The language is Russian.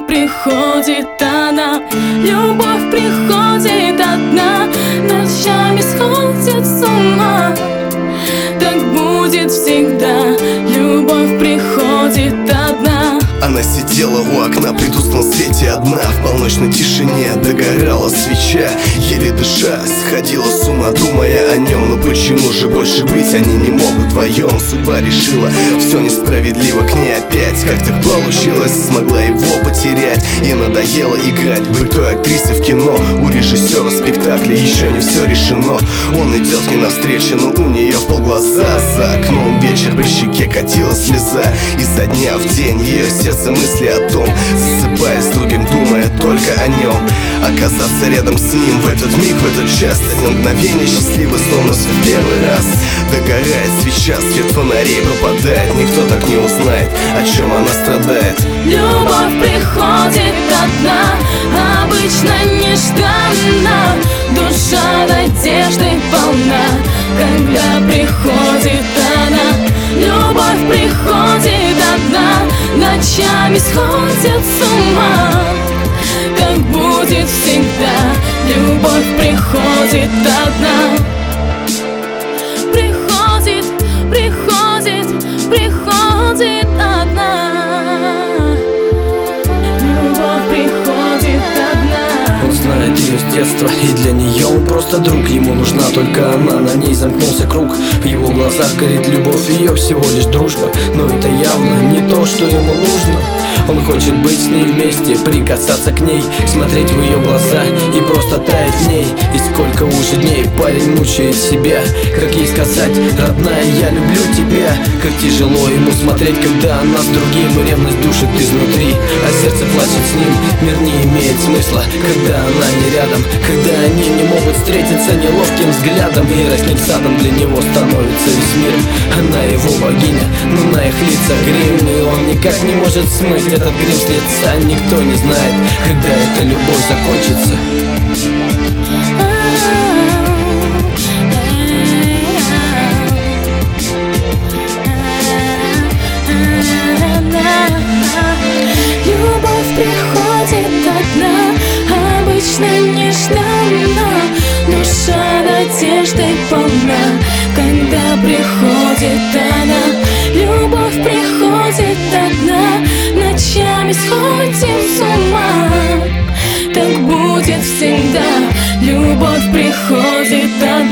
приходит она, любовь приходит одна, ночами сходит с ума. Так будет всегда, любовь приходит одна. Она сидела у окна при тусклом свете одна. В полночной тишине догорала свеча. Еле дыша, сходила с ума, думая о нем. Но почему же больше быть они не могут вдвоем? Судьба решила, все несправедливо к ней опять. Как так получилось, смогла его потерять. И надоело играть, быть той актрисой в кино. У режиссера спектакля еще не все решено. Он идет к ней навстречу, но у нее в полглаза. За окном вечер, по щеке катилась слеза. И со дня в день ее сердце мысли о том, засыпая с другим, думая только о нем. Оказаться рядом с ним в этот миг, в этот час, на мгновение счастливый, словно все в первый раз. Догорает свеча, свет фонарей пропадает. Никто так не узнает, о чем она страдает. Любовь приходит одна, обычно нежданно. Душа надежды полна, когда приходит она. Любовь приходит одна, ночами сходит с ума. Так будет всегда, любовь приходит одна. Приходит, приходит, приходит одна. Любовь приходит одна. Он знает ее с детства, и для нее он просто друг. Ему нужна только она, на ней замкнулся круг. В его глазах горит любовь, ее всего лишь дружба. Но это явно не то, что ему нужно. Он хочет быть с ней вместе, прикасаться к ней, смотреть в ее глаза и просто таять в ней. И сколько уже дней парень мучает себя. Как ей сказать: родная, я люблю тебя. Как тяжело ему смотреть, когда она с другим, и ревность душит изнутри, а сердце плачет с ним. Мир не имеет смысла, когда она не рядом, когда они не могут встретиться неловким взглядом. И райским садом для него становится весь мир. Она его богиня, но на их лицах грим, и он никак не может смыть этот грим с лица. Никто не знает, когда эта любовь закончится. Любовь приходит одна, обычно нежданно. Душа надеждой полна, когда приходит она. Любовь приходит одна, ночами сходим с ума. Так будет всегда, любовь приходит одна.